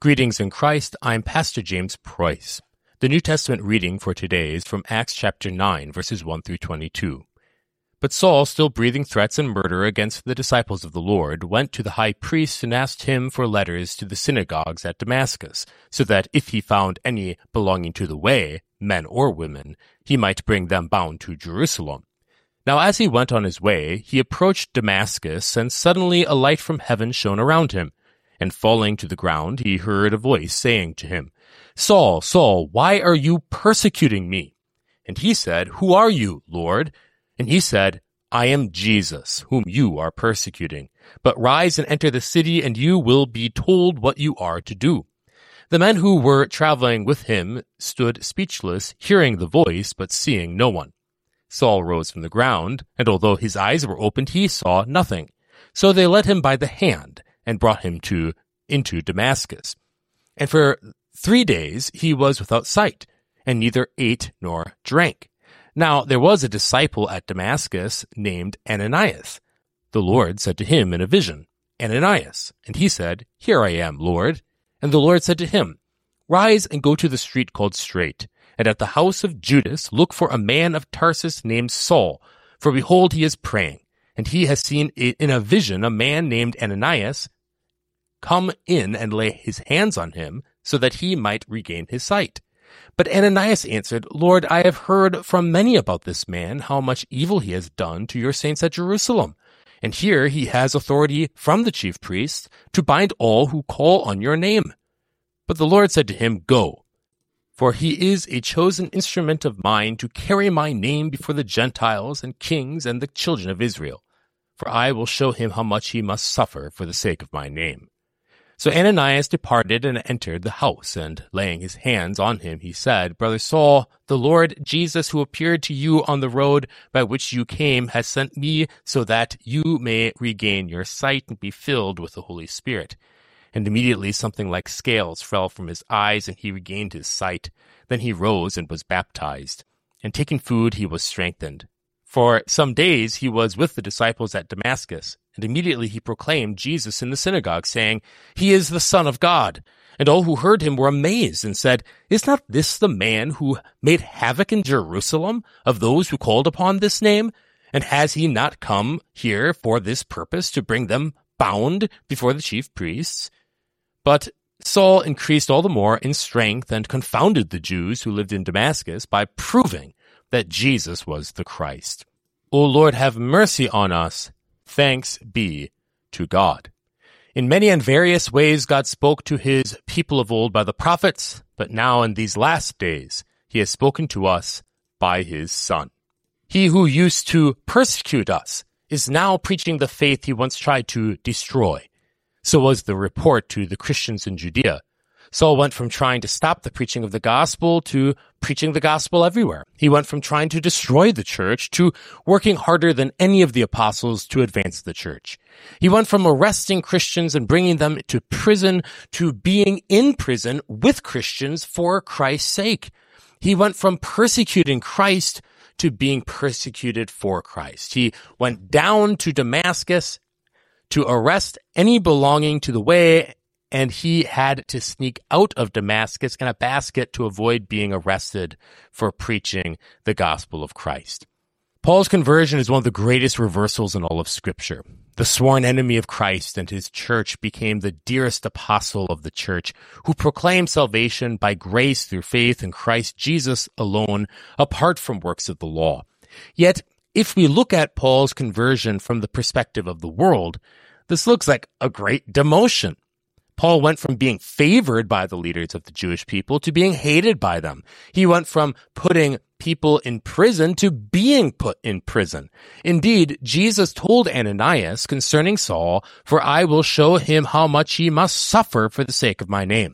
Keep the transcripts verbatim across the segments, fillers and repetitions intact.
Greetings in Christ, I'm Pastor James Price. The New Testament reading for today is from Acts chapter nine, verses one through twenty-two. But Saul, still breathing threats and murder against the disciples of the Lord, went to the high priest and asked him for letters to the synagogues at Damascus, so that if he found any belonging to the way, men or women, he might bring them bound to Jerusalem. Now as he went on his way, he approached Damascus, and suddenly a light from heaven shone around him. And falling to the ground, he heard a voice saying to him, Saul, Saul, why are you persecuting me? And he said, Who are you, Lord? And he said, I am Jesus, whom you are persecuting. But rise and enter the city, and you will be told what you are to do. The men who were traveling with him stood speechless, hearing the voice, but seeing no one. Saul rose from the ground, and although his eyes were opened, he saw nothing. So they led him by the hand, and brought him to into Damascus. And for three days he was without sight, and neither ate nor drank. Now there was a disciple at Damascus named Ananias. The Lord said to him in a vision, Ananias. And he said, Here I am, Lord. And the Lord said to him, Rise and go to the street called Straight, and at the house of Judas look for a man of Tarsus named Saul, for behold, he is praying. And he has seen in a vision a man named Ananias come in and lay his hands on him so that he might regain his sight. But Ananias answered, Lord, I have heard from many about this man, how much evil he has done to your saints at Jerusalem. And here he has authority from the chief priests to bind all who call on your name. But the Lord said to him, Go, for he is a chosen instrument of mine to carry my name before the Gentiles and kings and the children of Israel. For I will show him how much he must suffer for the sake of my name. So Ananias departed and entered the house, and laying his hands on him, he said, Brother Saul, the Lord Jesus, who appeared to you on the road by which you came, has sent me so that you may regain your sight and be filled with the Holy Spirit. And immediately something like scales fell from his eyes, and he regained his sight. Then he rose and was baptized. And taking food, he was strengthened. For some days he was with the disciples at Damascus, and immediately he proclaimed Jesus in the synagogue, saying, He is the Son of God. And all who heard him were amazed and said, Is not this the man who made havoc in Jerusalem of those who called upon this name? And has he not come here for this purpose, to bring them bound before the chief priests? But Saul increased all the more in strength and confounded the Jews who lived in Damascus by proving that Jesus was the Christ. O Lord, have mercy on us. Thanks be to God. In many and various ways God spoke to his people of old by the prophets, but now in these last days he has spoken to us by his Son. He who used to persecute us is now preaching the faith he once tried to destroy. So was the report to the Christians in Judea. Saul went from trying to stop the preaching of the gospel to preaching the gospel everywhere. He went from trying to destroy the church to working harder than any of the apostles to advance the church. He went from arresting Christians and bringing them to prison to being in prison with Christians for Christ's sake. He went from persecuting Christ to being persecuted for Christ. He went down to Damascus to arrest any belonging to the way, and he had to sneak out of Damascus in a basket to avoid being arrested for preaching the gospel of Christ. Paul's conversion is one of the greatest reversals in all of Scripture. The sworn enemy of Christ and his church became the dearest apostle of the church, who proclaimed salvation by grace through faith in Christ Jesus alone, apart from works of the law. Yet, if we look at Paul's conversion from the perspective of the world, this looks like a great demotion. Paul went from being favored by the leaders of the Jewish people to being hated by them. He went from putting people in prison to being put in prison. Indeed, Jesus told Ananias concerning Saul, For I will show him how much he must suffer for the sake of my name.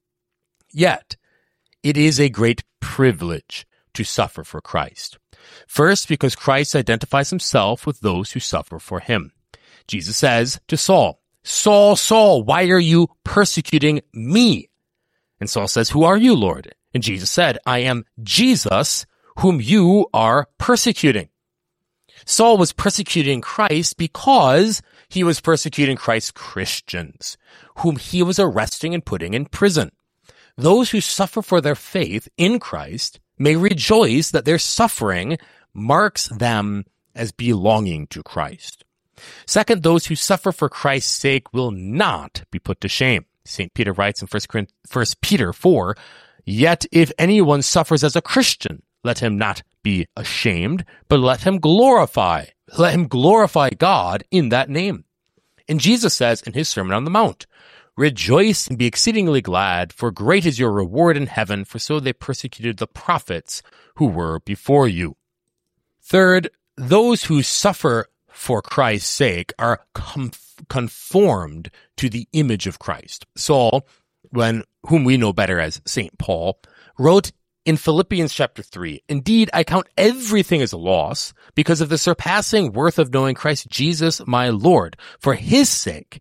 Yet, it is a great privilege to suffer for Christ. First, because Christ identifies himself with those who suffer for him. Jesus says to Saul, Saul, Saul, why are you persecuting me? And Saul says, Who are you, Lord? And Jesus said, I am Jesus, whom you are persecuting. Saul was persecuting Christ because He was persecuting Christ's Christians, whom he was arresting and putting in prison. Those who suffer for their faith in Christ may rejoice that their suffering marks them as belonging to Christ. Second, those who suffer for Christ's sake will not be put to shame. Saint Peter writes in First Peter four, "Yet if anyone suffers as a Christian, let him not be ashamed, but let him glorify, let him glorify God in that name." And Jesus says in his Sermon on the Mount, "Rejoice and be exceedingly glad, for great is your reward in heaven, for so they persecuted the prophets who were before you." Third, those who suffer for Christ's sake are com- conformed to the image of Christ. Saul, when whom we know better as Saint Paul, wrote in Philippians chapter three, "Indeed, I count everything as a loss because of the surpassing worth of knowing Christ Jesus my Lord. For his sake,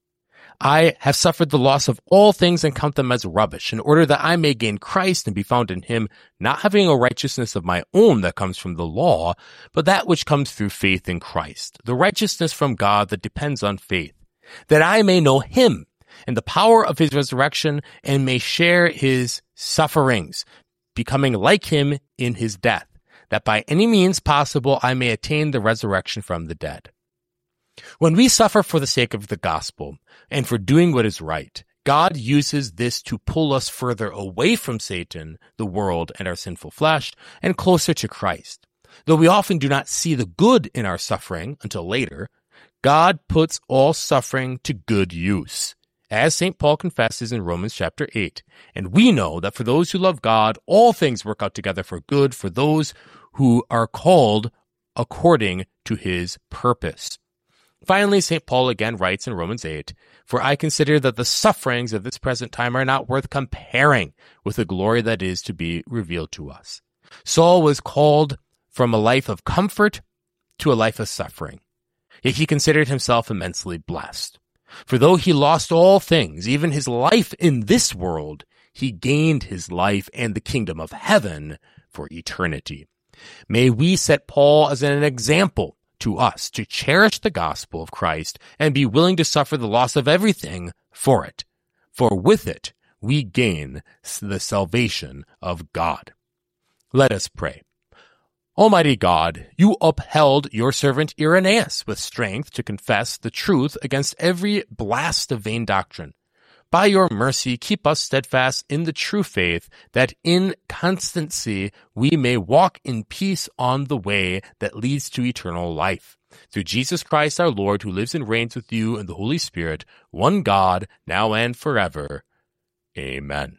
I have suffered the loss of all things and count them as rubbish, in order that I may gain Christ and be found in him, not having a righteousness of my own that comes from the law, but that which comes through faith in Christ, the righteousness from God that depends on faith, that I may know him and the power of his resurrection and may share his sufferings, becoming like him in his death, that by any means possible I may attain the resurrection from the dead." When we suffer for the sake of the gospel and for doing what is right, God uses this to pull us further away from Satan, the world, and our sinful flesh, and closer to Christ. Though we often do not see the good in our suffering until later, God puts all suffering to good use, as Saint Paul confesses in Romans chapter eight. And we know that for those who love God, all things work out together for good for those who are called according to his purpose. Finally, Saint Paul again writes in Romans eight, "For I consider that the sufferings of this present time are not worth comparing with the glory that is to be revealed to us." Saul was called from a life of comfort to a life of suffering, yet he considered himself immensely blessed. For though he lost all things, even his life in this world, he gained his life and the kingdom of heaven for eternity. May we set Paul as an example to us to cherish the gospel of Christ and be willing to suffer the loss of everything for it. For with it, we gain the salvation of God. Let us pray. Almighty God, you upheld your servant Irenaeus with strength to confess the truth against every blast of vain doctrine. By your mercy, keep us steadfast in the true faith, that in constancy we may walk in peace on the way that leads to eternal life. Through Jesus Christ our Lord, who lives and reigns with you in the Holy Spirit, one God, now and forever. Amen.